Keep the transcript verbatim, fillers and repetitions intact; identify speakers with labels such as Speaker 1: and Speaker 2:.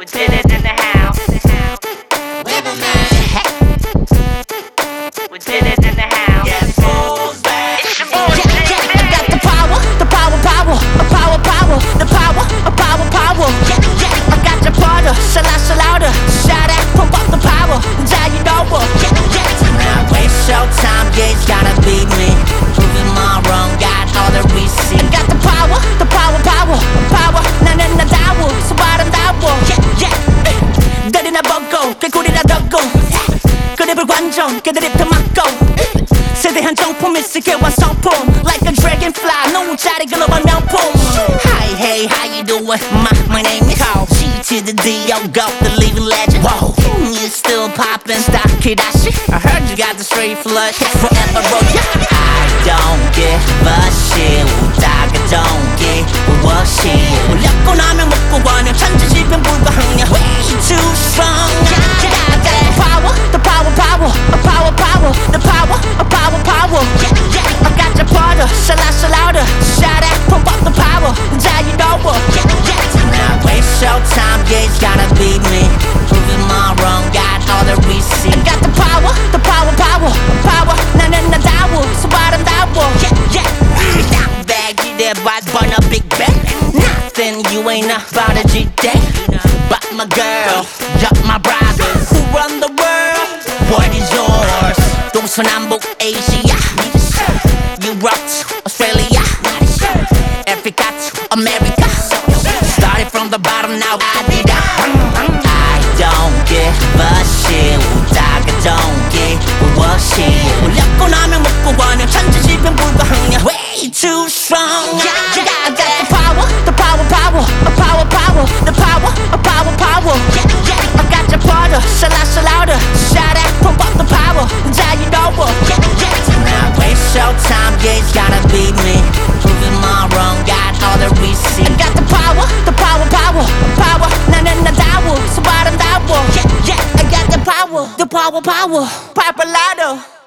Speaker 1: We did it in the house. We did it in the house. It's your boy,
Speaker 2: Yeah, yeah, I got the power, the power, power, a power, power, the power, a power, power. Yeah, yeah, I got the power, shala, shalada, shout out, pump up the power, now you know what. Yeah, yeah, now it's showtime, yeah, it's gotta be me. Proving my wrong, got all the receipts. I got the power, the power, power, power, 나는 나다워, so 아름다워. Yeah, yeah, 내리나 보고, 개구리나 덮고, 그립을 관종, 깨드립터 맞고. 세대한 정품이 세계와 성품 Like a dragonfly 너무 잘 글로벌 명품. Hi, hey, how you doing? My, my name is Carl G to the D, yo, go, the living legend. Whoa, you still poppin', stop Kidashi. I heard you got the straight flush, forever roll, yeah. I don't give a shit, 웃다가 don't give a shit. 올렸고 나면 먹고 가냐, 천지지변 불가항냐. Way too strong, I got that power, the power, power, a power, power, the power, a power, power. Yeah, yeah, I got your powder, shala, shalada, shout out, pump up the power, now you know what. Yeah, yeah, now it's showtime, yeah, it's gotta be me. Proving my wrong, got all the receipts. I got the power, the power, power, power. 나는 나다워, so 아름다워. Yeah, yeah, down bag, you there, boys, burn a big bang. Nothing you ain't about a G-Day. But my girl, yup, my brothers, who run the world? What is yours? 동서남북 Asia, Europe to Australia, Africa to America. Started from the bottom, now I did that. I don't give a shit, 웃다가 don't give a shit. 올렸고 나면 먹고 가냐, 천지지변 불가항냐. Way too strong, I got that power, the power, power, a power, power, the power, a power, power. Yeah, yeah, I got your powder, shala, shalada, shout out, pump up the power, now you know what. Yeah, yeah, now it's showtime, yeah, it's gotta be me. Proving my wrong, got all the receipts. I got the power, the power, power, power. 나는 나다워, so 아름다워. Yeah, yeah, I got the power, the power, power, Papalado.